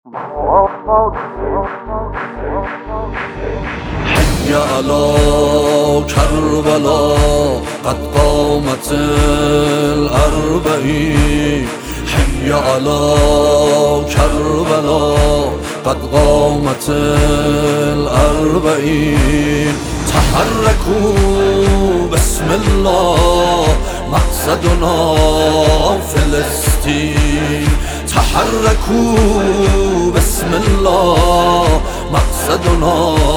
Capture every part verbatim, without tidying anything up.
حي على كربلاء قد قامت الأربعين حي على كربلاء قد قامت الأربعين تحركوا بسم الله مقصدنا فلسطين تحركوا بسم الله مقصدنا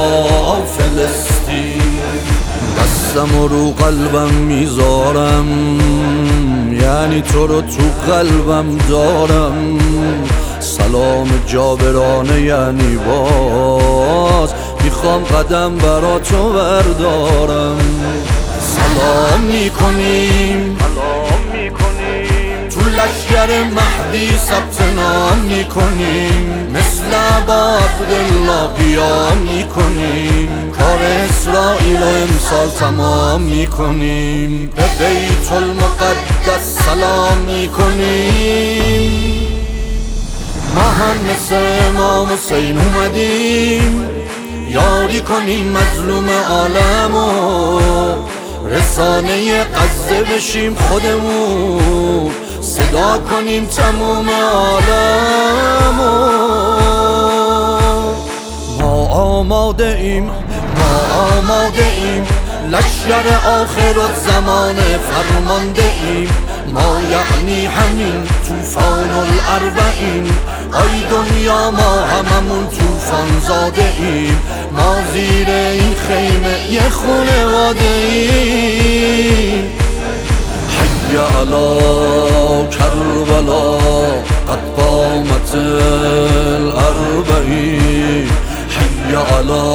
فلسطین. دستم رو قلبم میذارم یعنی تو رو تو قلبم دارم. سلام جابرانه یعنی باز میخوام قدم برا تو بردارم. سلام میکنیم تو لشکر مهدی ثبت نام میکنیم، مثل ابا عبدالله قیام میکنیم، کار اسرائیل و امسال تمام میکنیم، به بیت المقدس سلام میکنیم. ما هم مثل امام حسین اومدیم یاری کنیم مظلوم عالمو، رسانه غزه بشیم خودمون، صدا کنیم تموم عالمو. ما آماده ایم ما آماده ایم لشکر آخر الزمان فرمانده ایم، ما یعنی همین طوفان الاربعین. آی دنیا ما هممون طوفان زاده ایم، ما زیر این خیمه یه خانواده ایم. حی علی کربلاء قد قامت الاربعین حی علی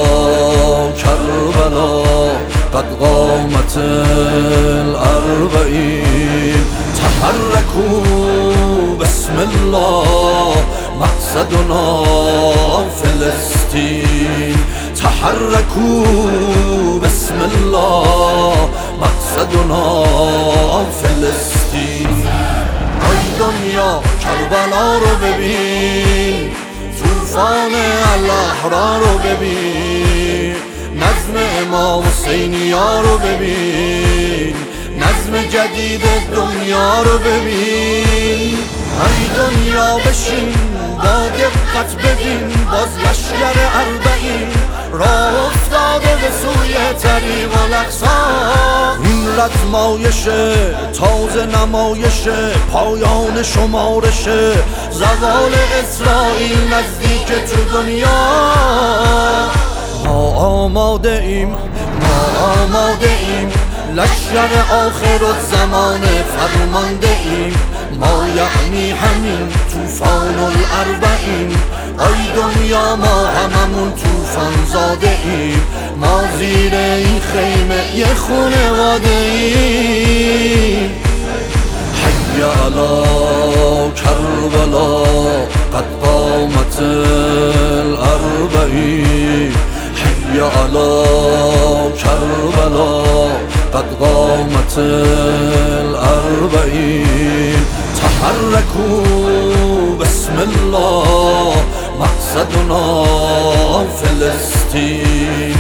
کربلاء قد قامت الاربعین تحركوا بسم الله مقصدنا فلسطین. تحركوا بسم الله مقصدنا فلسطین. ای دنیا کربلا رو ببین، طوفان الاحرار رو ببین، نظم امام حسینیا رو ببین، نظم جدید دنیا رو ببین. ای دنیا بشین با دقت ببین، باز لشکر اربعین راه افتاده به سوی طریق الاقصی. این رزمایشه تازه نمایشه، پایان شمارشه، زوال اسرائیل نزدیک تو دنیا. ما آماده ایم ما آماده ایم لشکر آخر الزمان فرمانده ایم، ما یعنی همین طوفان الاربعین. آی دنیا ما هممون طوفان زاده ایم، ما زیر این خیمه یه خانواده ایم. حی علی کربلاء قد قامت الاربعین حی علی کربلاء قد قامت الاربعین تحركوا بسم الله مقصدنا فلسطین.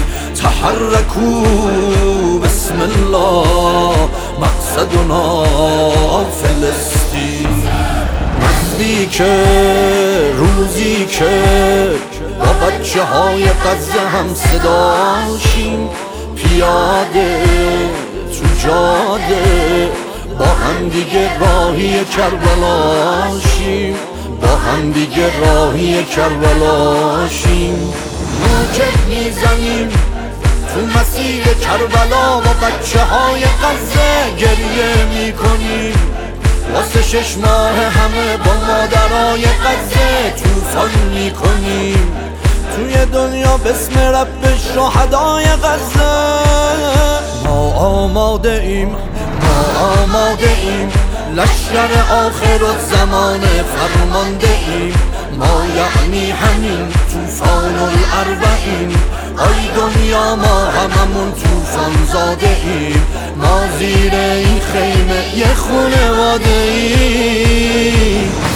تحركوا بسم الله مقصدنا فلسطین. نزدیکه روزی که با بچه های غزه هم صداشیم، پیاده تو جاده با هم دیگه راهی کربلاشیم، با هم دیگه راهی کربلاشیم. موکب میزنیم تو مسیر کربلا، با بچه های غزه گریه میکنیم، واسه شش ماه همه با مادرای غزه طوفان میکنیم. توی دنیا بسم رب شهدای غزه. ما آماده ایم ما آماده ایم لشکر آخر الزمان فرمانده ایم، ما یعنی همین طوفان الاربعین. آی دنیا ما هممون طوفان زاده ایم، ما زیر این خیمه یه خانواده ایم.